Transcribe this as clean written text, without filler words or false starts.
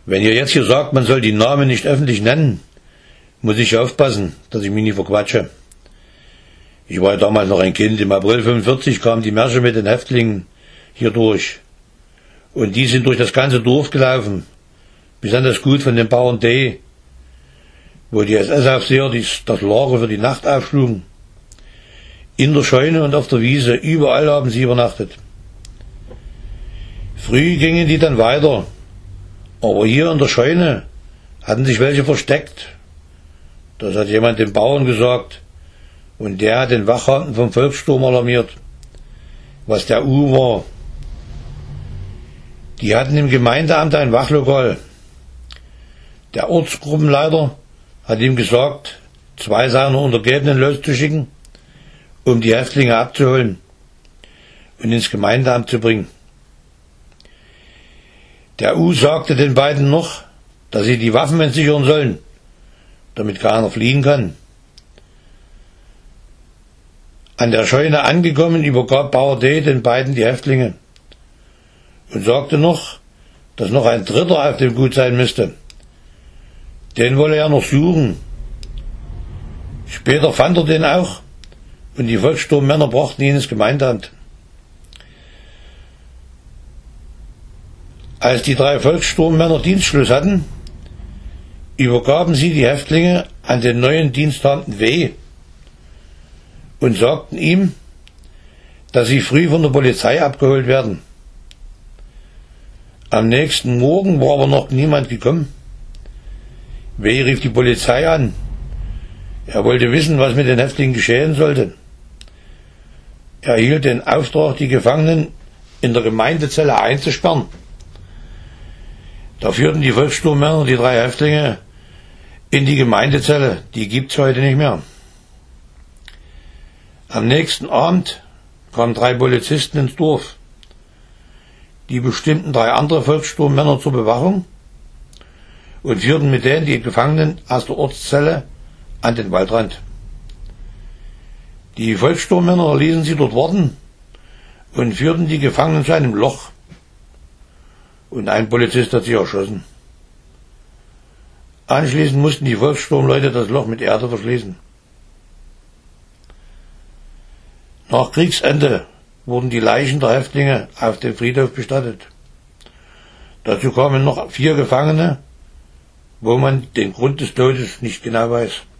Wenn ihr jetzt hier sagt, man soll die Namen nicht öffentlich nennen, muss ich aufpassen, dass ich mich nicht verquatsche. Ich war ja damals noch ein Kind. Im April 45 kamen die Märsche mit den Häftlingen hier durch. Und die sind durch das ganze Dorf gelaufen. Besonders gut von dem Bauern D., wo die SS-Aufseher das Lager für die Nacht aufschlugen. In der Scheune und auf der Wiese, überall haben sie übernachtet. Früh gingen die dann weiter, aber hier in der Scheune hatten sich welche versteckt. Das hat jemand dem Bauern gesagt, und der hat den Wachhalten vom Volkssturm alarmiert, was der U war. Die hatten im Gemeindeamt ein Wachlokal. Der Ortsgruppenleiter hat ihm gesagt, 2 seiner Untergebenen loszuschicken, um die Häftlinge abzuholen und ins Gemeindeamt zu bringen. Der U sagte den beiden noch, dass sie die Waffen entsichern sollen, damit keiner fliehen kann. An der Scheune angekommen, übergab Bauer D. den beiden die Häftlinge und sagte noch, dass noch ein Dritter auf dem Gut sein müsste. Den wolle er noch suchen. Später fand er den auch und die Volkssturmmänner brachten ihn ins Gemeindeamt. Als die 3 Volkssturmmänner Dienstschluss hatten, übergaben sie die Häftlinge an den neuen Diensthabenden W. und sagten ihm, dass sie früh von der Polizei abgeholt werden. Am nächsten Morgen war aber noch niemand gekommen. W. rief die Polizei an. Er wollte wissen, was mit den Häftlingen geschehen sollte. Er erhielt den Auftrag, die Gefangenen in der Gemeindezelle einzusperren. Da führten die Volkssturmmänner die 3 Häftlinge in die Gemeindezelle. Die gibt's heute nicht mehr. Am nächsten Abend kamen 3 Polizisten ins Dorf. Die bestimmten 3 andere Volkssturmmänner zur Bewachung und führten mit denen die Gefangenen aus der Ortszelle an den Waldrand. Die Volkssturmmänner ließen sie dort warten und führten die Gefangenen zu einem Loch. Und ein Polizist hat sich erschossen. Anschließend mussten die Volkssturmleute das Loch mit Erde verschließen. Nach Kriegsende wurden die Leichen der Häftlinge auf dem Friedhof bestattet. Dazu kamen noch 4 Gefangene, wo man den Grund des Todes nicht genau weiß.